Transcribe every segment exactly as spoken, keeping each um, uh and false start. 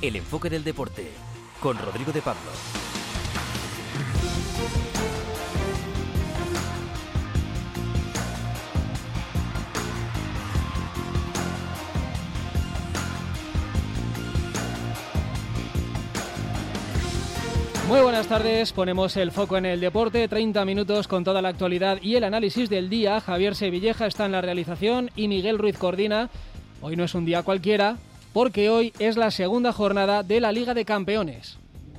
El enfoque del deporte, con Rodrigo de Pablo. Muy buenas tardes, ponemos el foco en el deporte, treinta minutos con toda la actualidad y el análisis del día. Javier Sevilleja está en la realización y Miguel Ruiz coordina. Hoy no es un día cualquiera, porque hoy es la segunda jornada de la Liga de Campeones.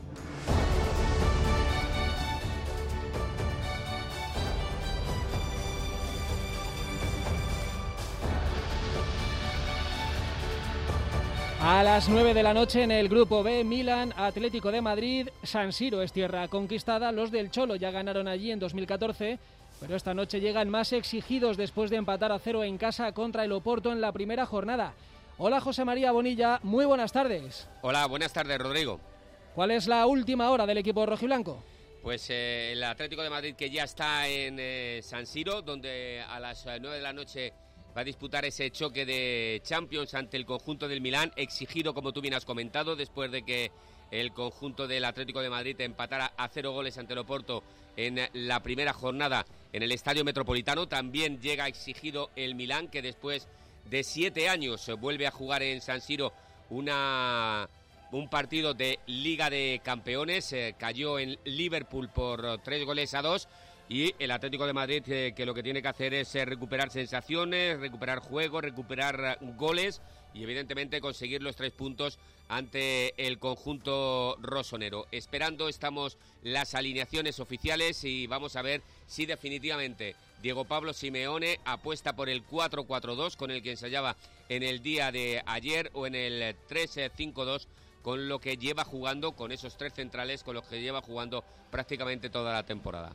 A las nueve de la noche en el Grupo B, Milan, Atlético de Madrid, San Siro es tierra conquistada. Los del Cholo ya ganaron allí en dos mil catorce, pero esta noche llegan más exigidos después de empatar a cero en casa contra el Oporto en la primera jornada. Hola José María Bonilla, muy buenas tardes. Hola, buenas tardes Rodrigo. ¿Cuál es la última hora del equipo rojiblanco? Pues eh, el Atlético de Madrid, que ya está en eh, San Siro, donde a las nueve de la noche va a disputar ese choque de Champions ante el conjunto del Milán, exigido, como tú bien has comentado, después de que el conjunto del Atlético de Madrid empatara a cero goles ante el Oporto en la primera jornada en el Estadio Metropolitano. También llega exigido el Milán, que después de siete años vuelve a jugar en San Siro una, un partido de Liga de Campeones. Eh, cayó en Liverpool por tres goles a dos. Y el Atlético de Madrid eh, que lo que tiene que hacer es eh, recuperar sensaciones, recuperar juego, recuperar goles y evidentemente conseguir los tres puntos ante el conjunto rosonero. Esperando estamos las alineaciones oficiales y vamos a ver si definitivamente Diego Pablo Simeone apuesta por el cuatro cuatro dos con el que ensayaba en el día de ayer o en el tres cinco dos con lo que lleva jugando, con esos tres centrales con los que lleva jugando prácticamente toda la temporada.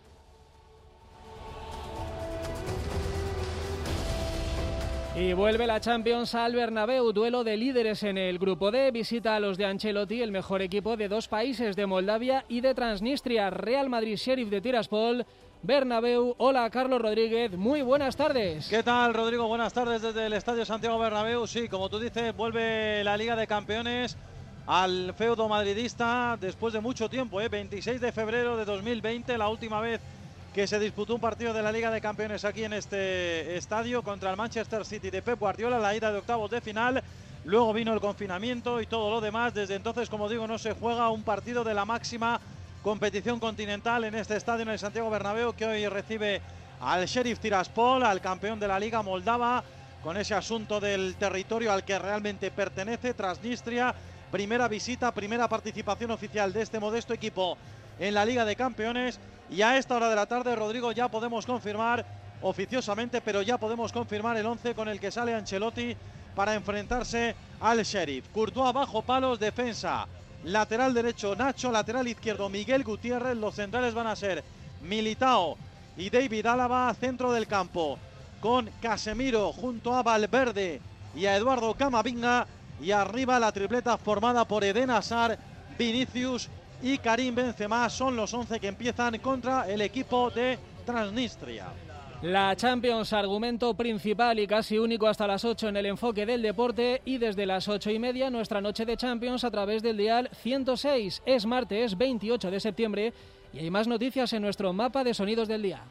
Y vuelve la Champions al Bernabéu, duelo de líderes en el Grupo D, visita a los de Ancelotti, el mejor equipo de dos países, de Moldavia y de Transnistria, Real Madrid Sheriff de Tiraspol, Bernabéu. Hola Carlos Rodríguez, muy buenas tardes. ¿Qué tal Rodrigo? Buenas tardes desde el Estadio Santiago Bernabéu. Sí, como tú dices, vuelve la Liga de Campeones al feudo madridista después de mucho tiempo, ¿eh? veintiséis de febrero de dos mil veinte, la última vez que se disputó un partido de la Liga de Campeones aquí en este estadio contra el Manchester City de Pep Guardiola, la ida de octavos de final. Luego vino el confinamiento y todo lo demás. Desde entonces, como digo, no se juega un partido de la máxima competición continental en este estadio, en el Santiago Bernabéu, que hoy recibe al Sheriff Tiraspol, al campeón de la Liga Moldava, con ese asunto del territorio al que realmente pertenece, Transnistria. Primera visita, primera participación oficial de este modesto equipo en la Liga de Campeones. Y a esta hora de la tarde, Rodrigo, ya podemos confirmar oficiosamente, pero ya podemos confirmar el once con el que sale Ancelotti para enfrentarse al Sheriff. Courtois bajo palos, defensa. Lateral derecho Nacho, lateral izquierdo Miguel Gutiérrez. Los centrales van a ser Militao y David Álava. Centro del campo con Casemiro junto a Valverde y a Eduardo Camavinga. Y arriba la tripleta formada por Eden Hazard, Vinicius y Karim Benzema. Son los once que empiezan contra el equipo de Transnistria. La Champions, argumento principal y casi único hasta las ocho en el enfoque del deporte, y desde las ocho y media nuestra noche de Champions a través del dial ciento seis. Es martes veintiocho de septiembre y hay más noticias en nuestro mapa de sonidos del día.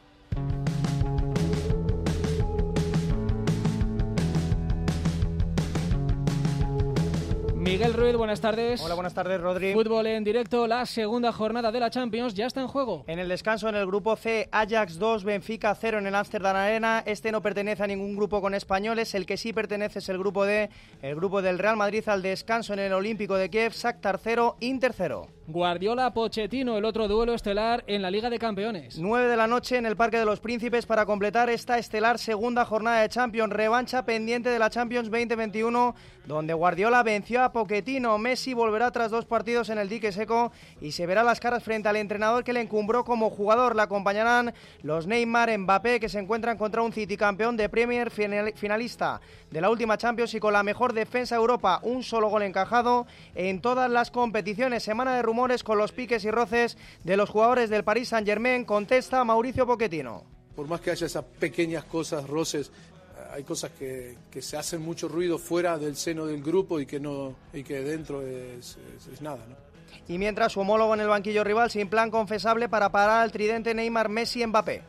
Miguel Ruiz, buenas tardes. Hola, buenas tardes, Rodri. Fútbol en directo, la segunda jornada de la Champions ya está en juego. En el descanso en el grupo C, Ajax dos, Benfica cero en el Amsterdam Arena. Este no pertenece a ningún grupo con españoles, el que sí pertenece es el grupo D, el grupo del Real Madrid al descanso en el Olímpico de Kiev, Shakhtar cero, Inter cero. Guardiola-Pochettino, el otro duelo estelar en la Liga de Campeones. nueve de la noche en el Parque de los Príncipes para completar esta estelar segunda jornada de Champions, revancha pendiente de la Champions veinte veintiuno, donde Guardiola venció a Pochettino. Messi volverá tras dos partidos en el dique seco y se verá las caras frente al entrenador que le encumbró como jugador. Le acompañarán los Neymar, Mbappé, que se encuentran contra un City campeón de Premier, finalista de la última Champions y con la mejor defensa de Europa, un solo gol encajado en todas las competiciones. Semana de rumores con los piques y roces de los jugadores del Paris Saint-Germain, contesta Mauricio Pochettino. Por más que haya esas pequeñas cosas, roces, hay cosas que, que se hacen mucho ruido fuera del seno del grupo y que, no, y que dentro es, es, es nada, ¿no? Y mientras su homólogo en el banquillo rival sin plan confesable para parar al tridente Neymar, Messi, Mbappé.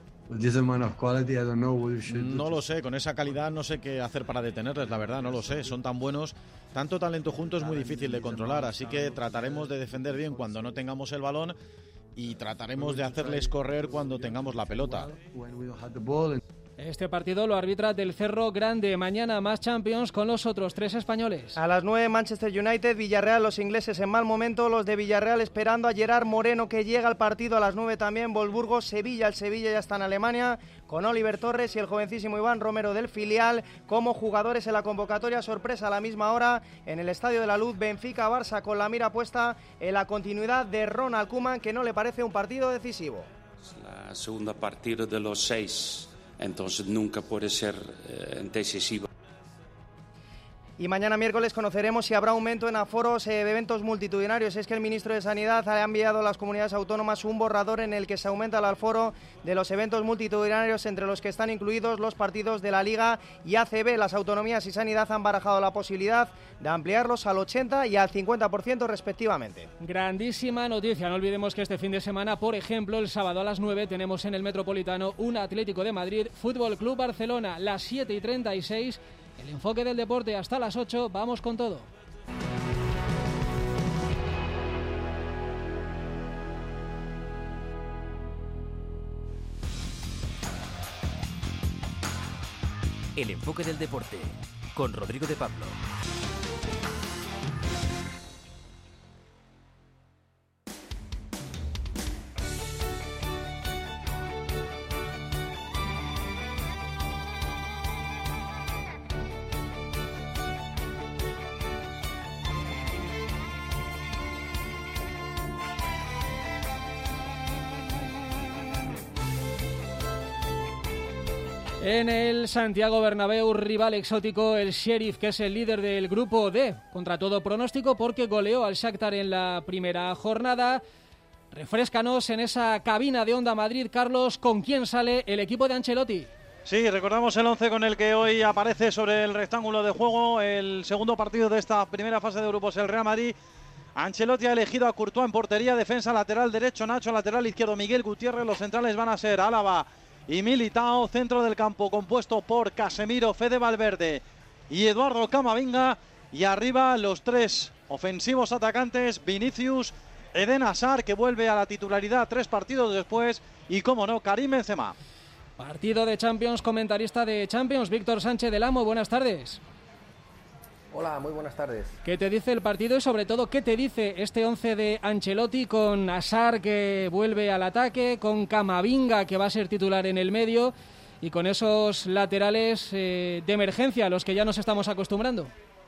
No lo sé, con esa calidad no sé qué hacer para detenerles, la verdad, no lo sé, son tan buenos, tanto talento juntos es muy difícil de controlar, así que trataremos de defender bien cuando no tengamos el balón y trataremos de hacerles correr cuando tengamos la pelota. Este partido lo arbitra Del Cerro Grande. Mañana más Champions con los otros tres españoles. A las nueve, Manchester United, Villarreal, los ingleses en mal momento, los de Villarreal esperando a Gerard Moreno, que llega al partido. A las nueve también Wolfsburgo, Sevilla, el Sevilla ya está en Alemania, con Oliver Torres y el jovencísimo Iván Romero del filial como jugadores en la convocatoria. Sorpresa a la misma hora en el Estadio de la Luz, Benfica-Barça, con la mira puesta en la continuidad de Ronald Koeman, que no le parece un partido decisivo. La segunda partida de los seis, entonces nunca puede ser eh, decisivo. Y mañana miércoles conoceremos si habrá aumento en aforos de eventos multitudinarios. Es que el ministro de Sanidad ha enviado a las comunidades autónomas un borrador en el que se aumenta el aforo de los eventos multitudinarios, entre los que están incluidos los partidos de la Liga y A C B. Las autonomías y Sanidad han barajado la posibilidad de ampliarlos al ochenta y al cincuenta por ciento respectivamente. Grandísima noticia. No olvidemos que este fin de semana, por ejemplo, el sábado a las nueve tenemos en el Metropolitano un Atlético de Madrid, Fútbol Club Barcelona, las siete y treinta y seis. El enfoque del deporte hasta las ocho, vamos con todo. El enfoque del deporte con Rodrigo de Pablo. En el Santiago Bernabéu, rival exótico, el Sheriff, que es el líder del grupo D, contra todo pronóstico porque goleó al Shakhtar en la primera jornada. Refréscanos en esa cabina de Onda Madrid, Carlos, ¿con quién sale el equipo de Ancelotti? Sí, recordamos el once con el que hoy aparece sobre el rectángulo de juego el segundo partido de esta primera fase de grupos, el Real Madrid. Ancelotti ha elegido a Courtois en portería, defensa lateral derecho, Nacho lateral izquierdo, Miguel Gutiérrez, los centrales van a ser Álava y Militao, centro del campo compuesto por Casemiro, Fede Valverde y Eduardo Camavinga, y arriba los tres ofensivos atacantes, Vinicius, Eden Hazard, que vuelve a la titularidad tres partidos después, y como no, Karim Benzema. Partido de Champions, comentarista de Champions, Víctor Sánchez del Amo, buenas tardes. Hola, muy buenas tardes. ¿Qué te dice el partido y sobre todo qué te dice este once de Ancelotti con Hazard que vuelve al ataque, con Camavinga que va a ser titular en el medio y con esos laterales eh, de emergencia a los que ya nos estamos acostumbrando?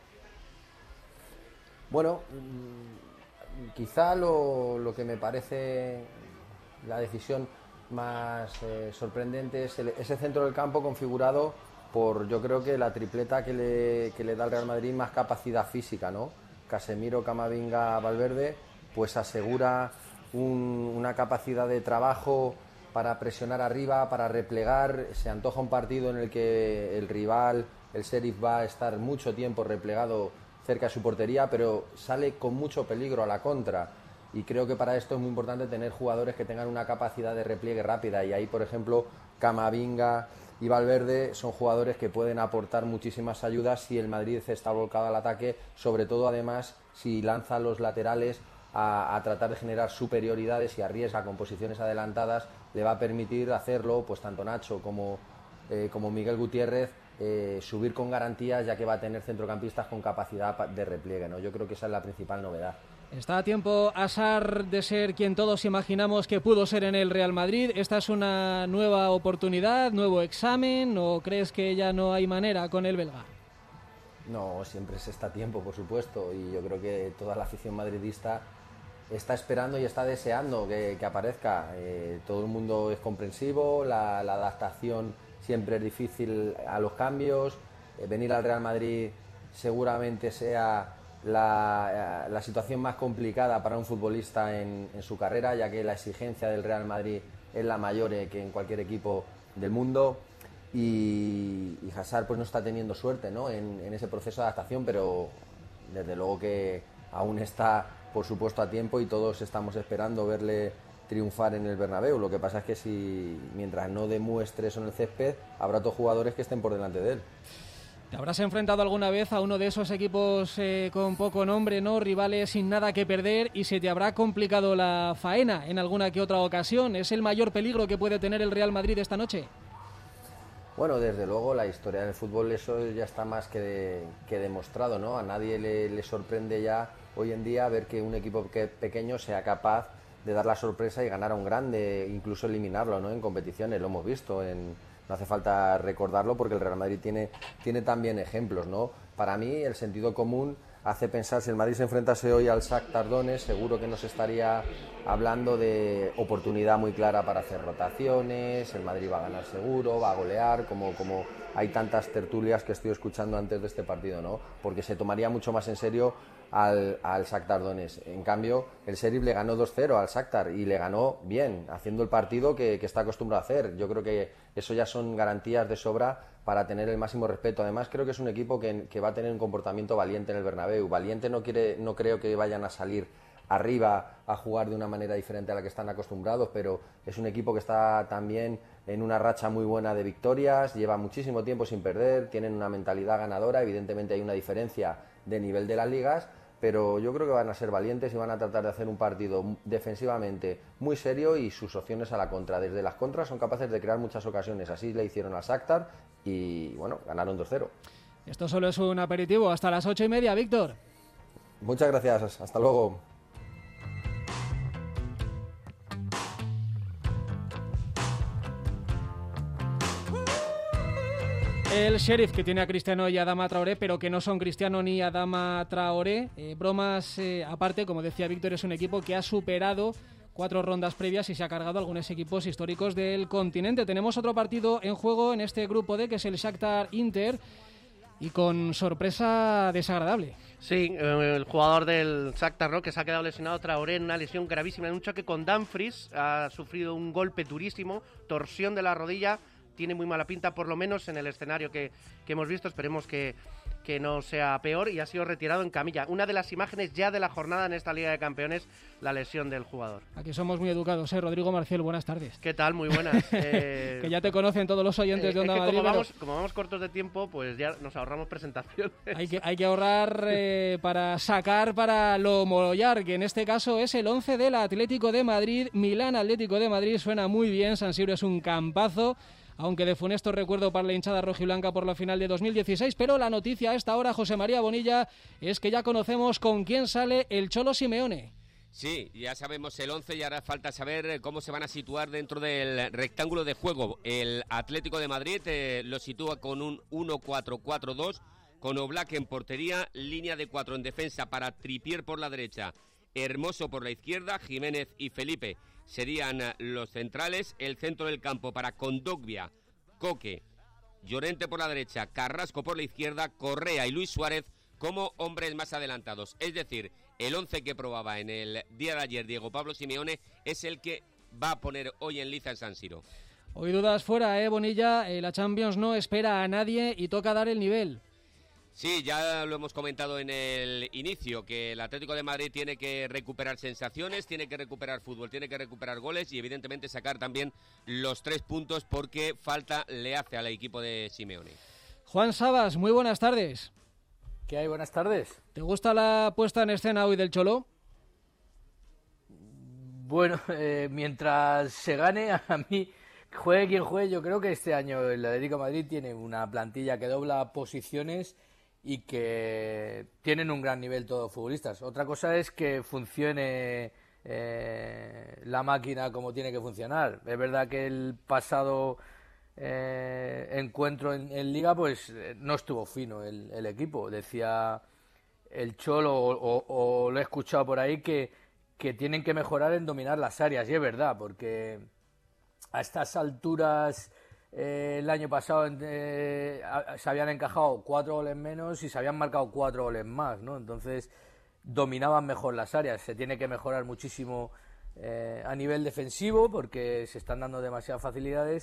Bueno, quizá lo, lo que me parece la decisión más eh, sorprendente es el, ese centro del campo configurado por, yo creo que la tripleta que le, que le da al Real Madrid más capacidad física, ¿no? Casemiro, Camavinga, Valverde, pues asegura un, una capacidad de trabajo para presionar arriba, para replegar. Se antoja un partido en el que el rival, el Sheriff, va a estar mucho tiempo replegado cerca de su portería, pero sale con mucho peligro a la contra. Y creo que para esto es muy importante tener jugadores que tengan una capacidad de repliegue rápida. Y ahí, por ejemplo, Camavinga y Valverde son jugadores que pueden aportar muchísimas ayudas si el Madrid está volcado al ataque, sobre todo además si lanza los laterales a, a tratar de generar superioridades y arriesga con posiciones adelantadas, le va a permitir hacerlo pues tanto Nacho como, eh, como Miguel Gutiérrez, eh, subir con garantías, ya que va a tener centrocampistas con capacidad de repliegue, ¿no? Yo creo que esa es la principal novedad. ¿Está a tiempo Hazard de ser quien todos imaginamos que pudo ser en el Real Madrid? ¿Esta es una nueva oportunidad, nuevo examen, o crees que ya no hay manera con el belga? No, siempre se está a tiempo, por supuesto, y yo creo que toda la afición madridista está esperando y está deseando que, que aparezca. Eh, todo el mundo es comprensivo, la, la adaptación siempre es difícil a los cambios. Eh, venir al Real Madrid seguramente sea La, la situación más complicada para un futbolista en, en su carrera, ya que la exigencia del Real Madrid es la mayor que en cualquier equipo del mundo. y, y Hazard pues no está teniendo suerte, ¿no? en, en ese proceso de adaptación, pero desde luego que aún está, por supuesto, a tiempo y todos estamos esperando verle triunfar en el Bernabéu. Lo que pasa es que si mientras no demuestre eso en el césped, habrá otros jugadores que estén por delante de él. ¿Te habrás enfrentado alguna vez a uno de esos equipos eh, con poco nombre, no, rivales sin nada que perder, y se te habrá complicado la faena en alguna que otra ocasión? ¿Es el mayor peligro que puede tener el Real Madrid esta noche? Bueno, desde luego la historia del fútbol, eso ya está más que, de, que demostrado, ¿no? A nadie le, le sorprende ya hoy en día ver que un equipo que, pequeño sea capaz de dar la sorpresa y ganar a un grande, incluso eliminarlo, ¿no? En competiciones, lo hemos visto, en, no hace falta recordarlo porque el Real Madrid tiene, tiene también ejemplos, ¿no? Para mí el sentido común hace pensar, si el Madrid se enfrentase hoy al Shakhtar Donetsk, seguro que nos estaría hablando de oportunidad muy clara para hacer rotaciones, el Madrid va a ganar seguro, va a golear, como, como hay tantas tertulias que estoy escuchando antes de este partido, ¿no? Porque se tomaría mucho más en serio al, al Shakhtar Donetsk. En cambio, el Sheriff le ganó dos cero al Shakhtar y le ganó bien, haciendo el partido que, que está acostumbrado a hacer. Yo creo que eso ya son garantías de sobra para tener el máximo respeto. Además, creo que es un equipo que, que va a tener un comportamiento valiente en el Bernabéu. Valiente no quiere, no creo que vayan a salir arriba a jugar de una manera diferente a la que están acostumbrados, pero es un equipo que está también en una racha muy buena de victorias, lleva muchísimo tiempo sin perder, tienen una mentalidad ganadora, evidentemente hay una diferencia de nivel de las ligas, pero yo creo que van a ser valientes y van a tratar de hacer un partido defensivamente muy serio y sus opciones a la contra. Desde las contras son capaces de crear muchas ocasiones, así le hicieron al Shakhtar y bueno, ganaron dos cero. Esto solo es un aperitivo, hasta las ocho y media, Víctor. Muchas gracias, hasta luego. El Sheriff, que tiene a Cristiano y a Adama Traoré, pero que no son Cristiano ni Adama Traoré. Eh, bromas eh, aparte, como decía Víctor, es un equipo que ha superado cuatro rondas previas y se ha cargado algunos equipos históricos del continente. Tenemos otro partido en juego en este grupo D, que es el Shakhtar Inter, y con sorpresa desagradable. Sí, el jugador del Shakhtar, ¿no?, que se ha quedado lesionado, Traoré, en una lesión gravísima, en un choque con Dumfries, ha sufrido un golpe durísimo, torsión de la rodilla. Tiene muy mala pinta, por lo menos en el escenario que, que hemos visto. Esperemos que, que no sea peor, y ha sido retirado en camilla. Una de las imágenes ya de la jornada en esta Liga de Campeones, la lesión del jugador. Aquí somos muy educados, ¿eh? Rodrigo Marcial, buenas tardes. ¿Qué tal? Muy buenas. Eh... que ya te conocen todos los oyentes eh, de Onda es que Madrid. Como, pero... vamos, como vamos cortos de tiempo, pues ya nos ahorramos presentaciones. Hay que, hay que ahorrar eh, para sacar para lo mollar, que en este caso es el once del Atlético de Madrid. Milán Atlético de Madrid suena muy bien, San Siro es un campazo, aunque de funesto recuerdo para la hinchada rojiblanca por la final de dos mil dieciséis, pero la noticia a esta hora, José María Bonilla, es que ya conocemos con quién sale el Cholo Simeone. Sí, ya sabemos el once y ahora falta saber cómo se van a situar dentro del rectángulo de juego. El Atlético de Madrid eh, lo sitúa con un uno cuatro cuatro dos, con Oblak en portería, línea de cuatro en defensa para Trippier por la derecha, Hermoso por la izquierda, Jiménez y Felipe serían los centrales, el centro del campo para Kondogbia, Coque, Llorente por la derecha, Carrasco por la izquierda, Correa y Luis Suárez como hombres más adelantados. Es decir, el once que probaba en el día de ayer Diego Pablo Simeone es el que va a poner hoy en liza en San Siro. Hoy dudas fuera, ¿eh, Bonilla? Eh, la Champions no espera a nadie y toca dar el nivel. Sí, ya lo hemos comentado en el inicio, que el Atlético de Madrid tiene que recuperar sensaciones, tiene que recuperar fútbol, tiene que recuperar goles y evidentemente sacar también los tres puntos porque falta le hace al equipo de Simeone. Juan Sabas, muy buenas tardes. ¿Qué hay? Buenas tardes. ¿Te gusta la puesta en escena hoy del Cholo? Bueno, eh, mientras se gane, a mí, juegue quien juegue, yo creo que este año el Atlético de Madrid tiene una plantilla que dobla posiciones y que tienen un gran nivel todos los futbolistas. Otra cosa es que funcione eh, la máquina como tiene que funcionar. Es verdad que el pasado eh, encuentro en, en Liga pues no estuvo fino el, el equipo. Decía el Cholo, o, o, o lo he escuchado por ahí, que, que tienen que mejorar en dominar las áreas. Y es verdad, porque a estas alturas... Eh, el año pasado eh, se habían encajado cuatro goles menos y se habían marcado cuatro goles más, ¿no? Entonces dominaban mejor las áreas. Se tiene que mejorar muchísimo eh, a nivel defensivo porque se están dando demasiadas facilidades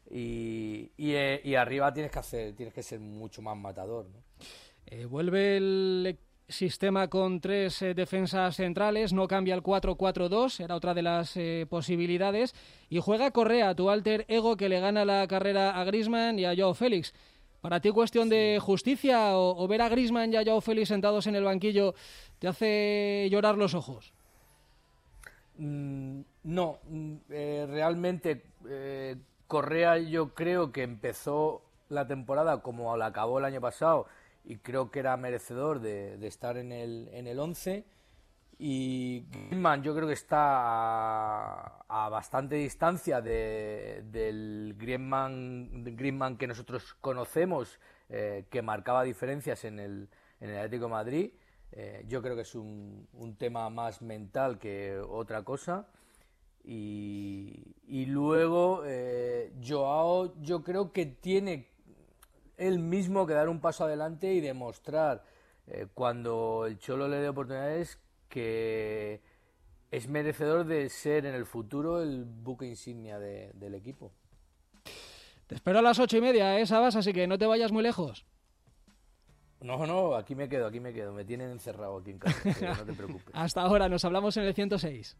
y, y, eh, y arriba tienes que hacer, tienes que ser mucho más matador, ¿no? Eh, vuelve el sistema con tres eh, defensas centrales, no cambia el cuatro cuatro dos, era otra de las eh, posibilidades, y juega Correa, tu alter ego, que le gana la carrera a Griezmann y a Joao Félix. ¿Para ti cuestión de justicia o, o ver a Griezmann y a Joao Félix sentados en el banquillo te hace llorar los ojos? Mm, no, eh, realmente eh, Correa yo creo que empezó la temporada como la acabó el año pasado y creo que era merecedor de, de estar en el en el once, y Griezmann yo creo que está a, a bastante distancia de, del Griezmann, Griezmann que nosotros conocemos, eh, que marcaba diferencias en el, en el Atlético de Madrid. Eh, yo creo que es un, un tema más mental que otra cosa. Y, y luego eh, Joao yo creo que tiene él mismo que dar un paso adelante y demostrar, eh, cuando el Cholo le dé oportunidades, que es merecedor de ser en el futuro el buque insignia de, del equipo. Te espero a las ocho y media, ¿eh, Sabas? Así que no te vayas muy lejos. No, no, aquí me quedo, aquí me quedo. Me tienen encerrado aquí en casa, no te preocupes. Hasta ahora, nos hablamos en el ciento seis.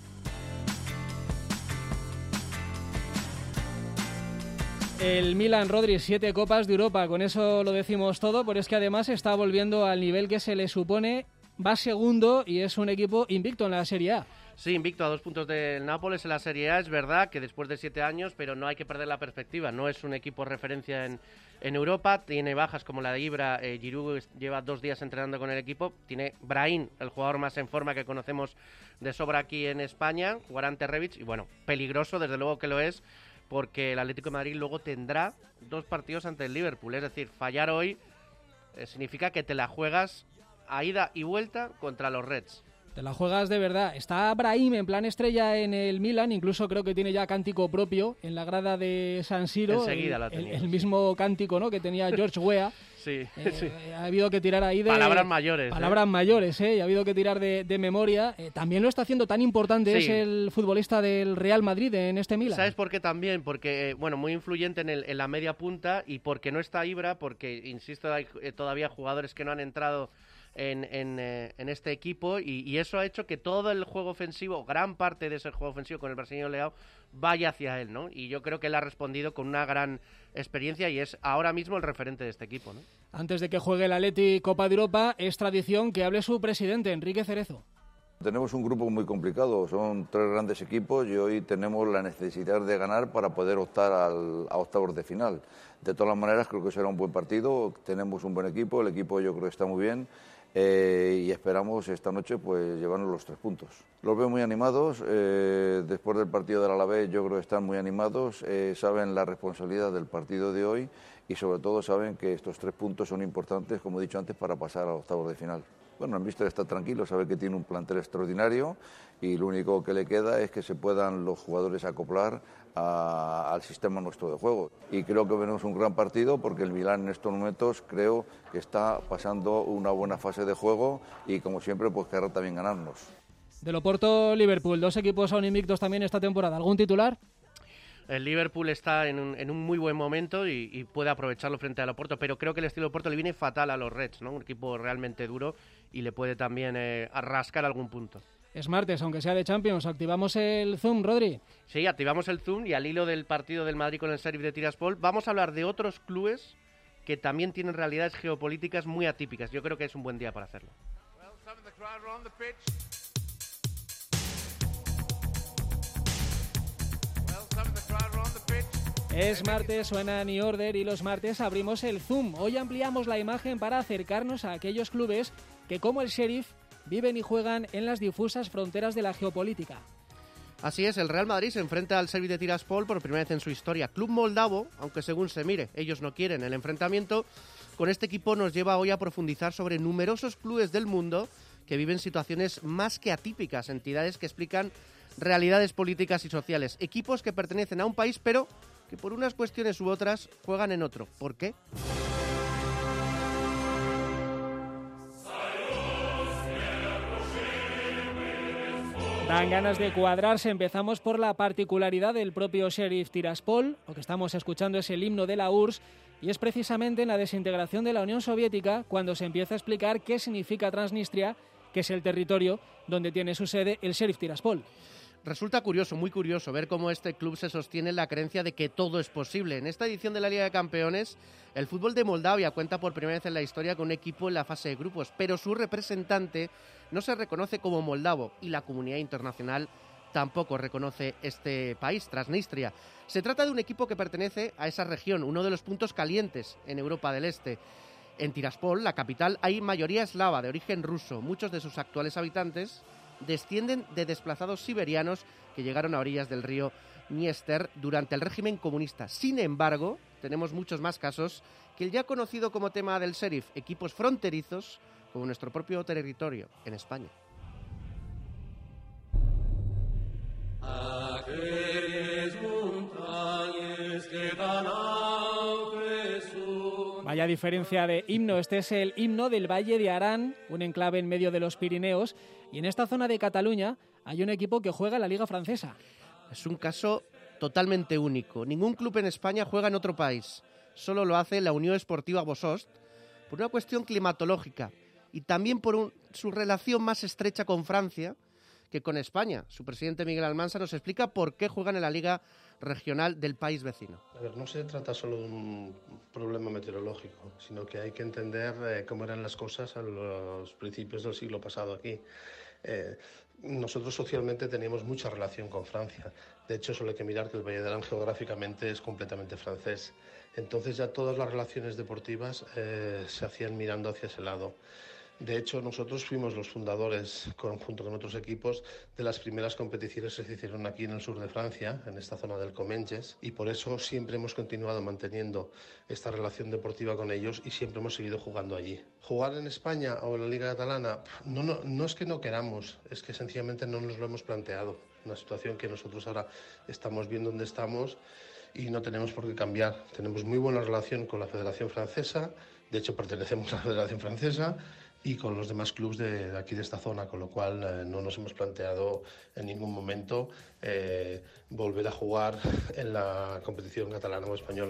El Milan, Rodri, siete copas de Europa, con eso lo decimos todo, pero es que además está volviendo al nivel que se le supone, va segundo y es un equipo invicto en la Serie A. Sí, invicto a dos puntos del Nápoles en la Serie A, es verdad que después de siete años, pero no hay que perder la perspectiva, no es un equipo referencia en, en Europa, tiene bajas como la de Ibra, eh, Giroud lleva dos días entrenando con el equipo, tiene Brahim, el jugador más en forma que conocemos de sobra aquí en España, jugará ante Rebic, y bueno, peligroso desde luego que lo es, porque el Atlético de Madrid luego tendrá dos partidos ante el Liverpool, es decir, fallar hoy eh, significa que te la juegas a ida y vuelta contra los Reds. Te la juegas de verdad. Está Brahim en plan estrella en el Milan, incluso creo que tiene ya cántico propio en la grada de San Siro. Enseguida el, la tenía, el, el sí. mismo cántico, ¿no?, que tenía George Weah. Sí, eh, sí. Ha habido que tirar ahí de... Palabras mayores. Palabras ¿eh? mayores, ¿eh? Y ha habido que tirar de, de memoria. Eh, también lo está haciendo tan importante, Sí. es el futbolista del Real Madrid en este Milan. ¿Sabes por qué también? Porque, bueno, muy influyente en, el, en la media punta, y porque no está Ibra, porque, insisto, hay eh, todavía jugadores que no han entrado en, en, eh, en este equipo, y, y eso ha hecho que todo el juego ofensivo, gran parte de ese juego ofensivo con el brasileño Leao, vaya hacia él, ¿no? Y yo creo que él ha respondido con una gran experiencia y es ahora mismo el referente de este equipo, ¿no? Antes de que juegue el Atleti Copa de Europa, es tradición que hable su presidente, Enrique Cerezo. Tenemos un grupo muy complicado, son tres grandes equipos y hoy tenemos la necesidad de ganar para poder optar al, a octavos de final. De todas las maneras, creo que será un buen partido, tenemos un buen equipo, el equipo yo creo que está muy bien. Eh, y esperamos esta noche pues llevarnos los tres puntos. Los veo muy animados, eh, después del partido del Alavés yo creo que están muy animados, eh, saben la responsabilidad del partido de hoy y sobre todo saben que estos tres puntos son importantes, como he dicho antes, para pasar a octavos de final. Bueno, el míster está tranquilo, sabe que tiene un plantel extraordinario y lo único que le queda es que se puedan los jugadores acoplar a, al sistema nuestro de juego. Y creo que veremos un gran partido porque el Milán en estos momentos creo que está pasando una buena fase de juego y como siempre pues querrá también ganarnos. Del Oporto, Liverpool, dos equipos aún invictos también esta temporada. ¿Algún titular? El Liverpool está en un, en un muy buen momento y, y puede aprovecharlo frente al Oporto, pero creo que el estilo de Oporto le viene fatal a los Reds, ¿no? Un equipo realmente duro y le puede también eh, rascar algún punto. Es martes, aunque sea de Champions. Activamos el Zoom, Rodri. Sí, activamos el Zoom y al hilo del partido del Madrid con el Sheriff de Tiraspol vamos a hablar de otros clubes que también tienen realidades geopolíticas muy atípicas. Yo creo que es un buen día para hacerlo. Es martes, suena New Order y los martes abrimos el Zoom. Hoy ampliamos la imagen para acercarnos a aquellos clubes que, como el Sheriff, viven y juegan en las difusas fronteras de la geopolítica. Así es, el Real Madrid se enfrenta al Sheriff de Tiraspol por primera vez en su historia. Club moldavo, aunque según se mire, ellos no quieren el enfrentamiento. Con este equipo nos lleva hoy a profundizar sobre numerosos clubes del mundo que viven situaciones más que atípicas, entidades que explican realidades políticas y sociales, equipos que pertenecen a un país pero que por unas cuestiones u otras juegan en otro. ¿Por qué? Dan ganas de cuadrarse. Empezamos por la particularidad del propio Sheriff Tiraspol. Lo que estamos escuchando es el himno de la U R S S y es precisamente en la desintegración de la Unión Soviética cuando se empieza a explicar qué significa Transnistria, que es el territorio donde tiene su sede el Sheriff Tiraspol. Resulta curioso, muy curioso, ver cómo este club se sostiene en la creencia de que todo es posible. En esta edición de la Liga de Campeones, el fútbol de Moldavia cuenta por primera vez en la historia con un equipo en la fase de grupos, pero su representante no se reconoce como moldavo y la comunidad internacional tampoco reconoce este país, Transnistria. Se trata de un equipo que pertenece a esa región, uno de los puntos calientes en Europa del Este. En Tiraspol, la capital, hay mayoría eslava de origen ruso. Muchos de sus actuales habitantes descienden de desplazados siberianos que llegaron a orillas del río Dniester durante el régimen comunista. Sin embargo, tenemos muchos más casos que el ya conocido como tema del Sheriff, equipos fronterizos como nuestro propio territorio en España. Vaya diferencia de himno. Este es el himno del Valle de Arán, un enclave en medio de los Pirineos, y en esta zona de Cataluña hay un equipo que juega en la Liga Francesa. Es un caso totalmente único. Ningún club en España juega en otro país. Solo lo hace la Unión Esportiva Bosost por una cuestión climatológica y también por un, su relación más estrecha con Francia que con España. Su presidente Miguel Almansa nos explica por qué juegan en la Liga Regional del país vecino. A ver, no se trata solo de un problema meteorológico, sino que hay que entender eh, cómo eran las cosas a los principios del siglo pasado aquí. Eh, nosotros socialmente teníamos mucha relación con Francia. De hecho, solo hay que mirar que el Valle de Arán geográficamente es completamente francés. Entonces ya todas las relaciones deportivas eh, se hacían mirando hacia ese lado. De hecho, nosotros fuimos los fundadores, con, junto con otros equipos, de las primeras competiciones que se hicieron aquí en el sur de Francia, en esta zona del Comminges, y por eso siempre hemos continuado manteniendo esta relación deportiva con ellos y siempre hemos seguido jugando allí. Jugar en España o en la Liga Catalana, no, no, no es que no queramos, es que sencillamente no nos lo hemos planteado. Una situación que nosotros ahora estamos viendo dónde estamos y no tenemos por qué cambiar. Tenemos muy buena relación con la Federación Francesa, de hecho pertenecemos a la Federación Francesa, y con los demás clubes de, de aquí de esta zona, con lo cual eh, no nos hemos planteado en ningún momento eh, volver a jugar en la competición catalana o española.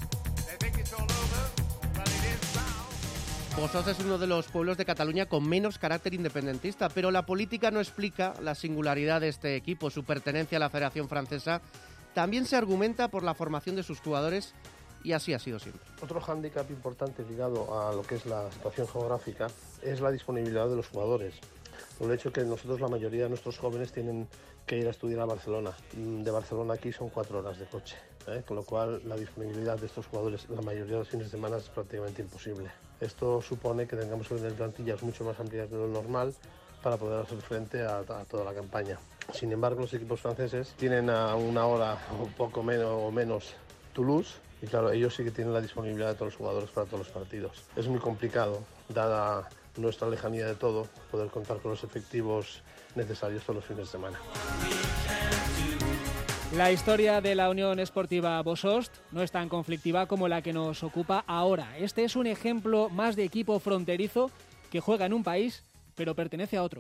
Bosost es uno de los pueblos de Cataluña con menos carácter independentista, pero la política no explica la singularidad de este equipo. Su pertenencia a la Federación Francesa también se argumenta por la formación de sus jugadores y así ha sido siempre. Otro hándicap importante ligado a lo que es la situación geográfica es la disponibilidad de los jugadores. Por el hecho que nosotros, la mayoría de nuestros jóvenes, tienen que ir a estudiar a Barcelona. De Barcelona aquí son cuatro horas de coche, ¿eh? Con lo cual la disponibilidad de estos jugadores la mayoría de los fines de semana es prácticamente imposible. Esto supone que tengamos que tener plantillas mucho más amplias de lo normal para poder hacer frente a, a toda la campaña. Sin embargo, los equipos franceses tienen a una hora o poco menos, o menos Toulouse, y claro, ellos sí que tienen la disponibilidad de todos los jugadores para todos los partidos. Es muy complicado, dada nuestra lejanía de todo, poder contar con los efectivos necesarios todos los fines de semana. La historia de la Unión Esportiva Bosost no es tan conflictiva como la que nos ocupa ahora. Este es un ejemplo más de equipo fronterizo que juega en un país, pero pertenece a otro.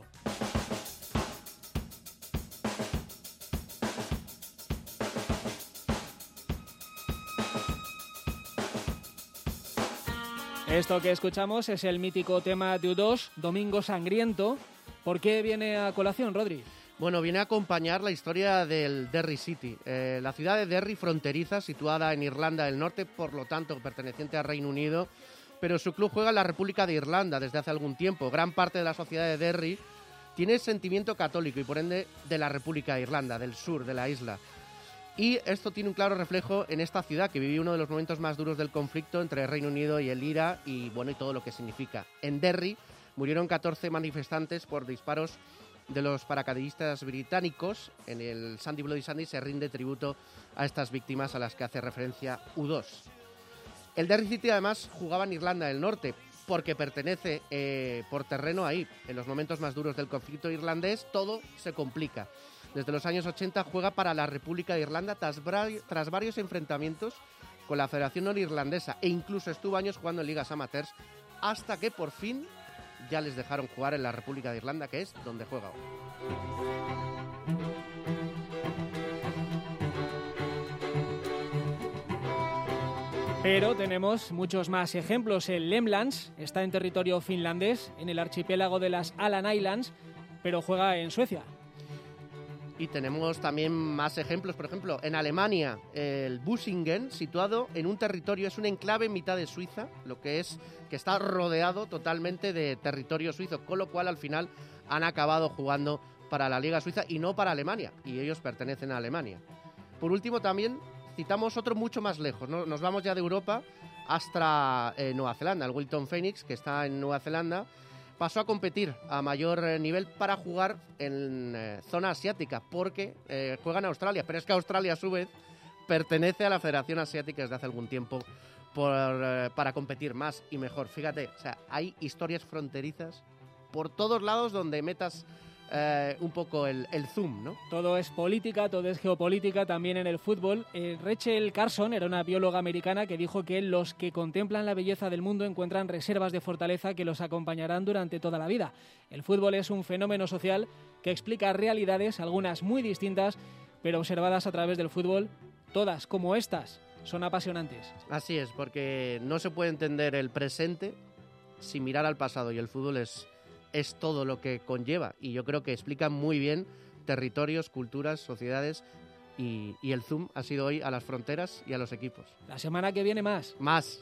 Esto que escuchamos es el mítico tema de U dos, Domingo Sangriento. ¿Por qué viene a colación, Rodri? Bueno, viene a acompañar la historia del Derry City. Eh, la ciudad de Derry, fronteriza, situada en Irlanda del Norte, por lo tanto perteneciente al Reino Unido, pero su club juega en la República de Irlanda desde hace algún tiempo. Gran parte de la sociedad de Derry tiene sentimiento católico y por ende de la República de Irlanda, del sur de la isla. Y esto tiene un claro reflejo en esta ciudad que vivió uno de los momentos más duros del conflicto entre el Reino Unido y el I R A y, bueno, y todo lo que significa. En Derry murieron catorce manifestantes por disparos de los paracaidistas británicos. En el Sunday Bloody Sunday se rinde tributo a estas víctimas a las que hace referencia U dos. El Derry City además jugaba en Irlanda del Norte porque pertenece eh, por terreno ahí. En los momentos más duros del conflicto irlandés todo se complica. Desde los años ochenta juega para la República de Irlanda tras, tras varios enfrentamientos con la Federación Norirlandesa e incluso estuvo años jugando en ligas amateurs hasta que por fin ya les dejaron jugar en la República de Irlanda, que es donde juega ahora. Pero tenemos muchos más ejemplos. El Lemlands está en territorio finlandés, en el archipiélago de las Alan Islands, pero juega en Suecia. Y tenemos también más ejemplos, por ejemplo, en Alemania, el Busingen, situado en un territorio, es un enclave en mitad de Suiza, lo que es que está rodeado totalmente de territorio suizo, con lo cual al final han acabado jugando para la Liga Suiza y no para Alemania, y ellos pertenecen a Alemania. Por último, también citamos otro mucho más lejos, ¿no? Nos vamos ya de Europa hasta eh, Nueva Zelanda, el Wellington Phoenix, que está en Nueva Zelanda, pasó a competir a mayor nivel para jugar en eh, zona asiática, porque eh, juega en Australia, pero es que Australia a su vez pertenece a la Federación Asiática desde hace algún tiempo por, eh, para competir más y mejor. Fíjate, o sea, hay historias fronterizas por todos lados donde metas eh, un poco el, el zoom, ¿no? Todo es política, todo es geopolítica, también en el fútbol. Eh, Rachel Carson era una bióloga americana que dijo que los que contemplan la belleza del mundo encuentran reservas de fortaleza que los acompañarán durante toda la vida. El fútbol es un fenómeno social que explica realidades, algunas muy distintas, pero observadas a través del fútbol, todas como estas son apasionantes. Así es, porque no se puede entender el presente sin mirar al pasado, y el fútbol es... es todo lo que conlleva, y yo creo que explica muy bien territorios, culturas, sociedades, y, y el zoom ha sido hoy a las fronteras y a los equipos. La semana que viene más. Más.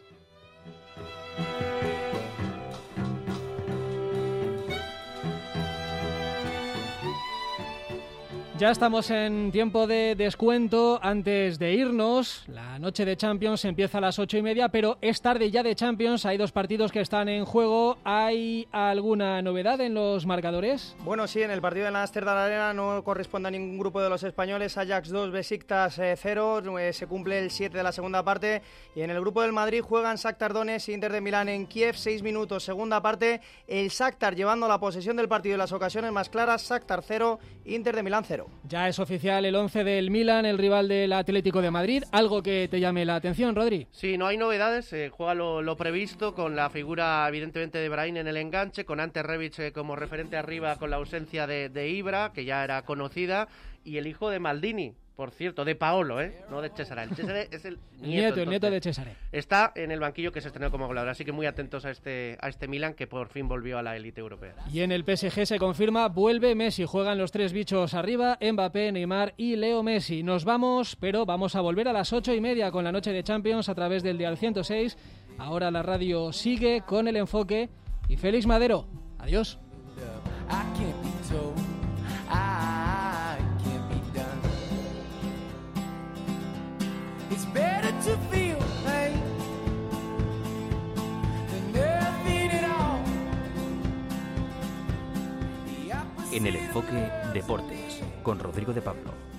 Ya estamos en tiempo de descuento. Antes de irnos, la noche de Champions empieza a las ocho y media, pero es tarde ya de Champions. Hay dos partidos que están en juego. ¿Hay alguna novedad en los marcadores? Bueno, sí, en el partido de la Amsterdam Arena no corresponde a ningún grupo de los españoles. Ajax dos, Besiktas cero. Eh, se cumple el siete de la segunda parte. Y en el grupo del Madrid juegan Shakhtar Donetsk e Inter de Milán en Kiev. seis minutos, segunda parte. El Shakhtar llevando la posesión del partido en las ocasiones más claras. Shakhtar cero, Inter de Milán cero. Ya es oficial el once del Milan, el rival del Atlético de Madrid. ¿Algo que te llame la atención, Rodri? Sí, no hay novedades. Eh, juega lo, lo previsto, con la figura evidentemente de Brahim en el enganche, con Ante Rebic eh, como referente arriba, con la ausencia de, de Ibra, que ya era conocida, y el hijo de Maldini, por cierto, de Paolo, ¿eh? No de Cesare. El Cesare es el nieto. nieto el nieto de Cesare. Está en el banquillo, que se estrenó como goleador, así que muy atentos a este, a este Milan, que por fin volvió a la élite europea. Y en el P S G se confirma, vuelve Messi. Juegan los tres bichos arriba, Mbappé, Neymar y Leo Messi. Nos vamos, pero vamos a volver a las ocho y media con la noche de Champions a través del dial ciento seis. Ahora la radio sigue con El Enfoque y Félix Madero. Adiós. It's better to feel pain than nothing at all. En El Enfoque Deportes, con Rodrigo de Pablo.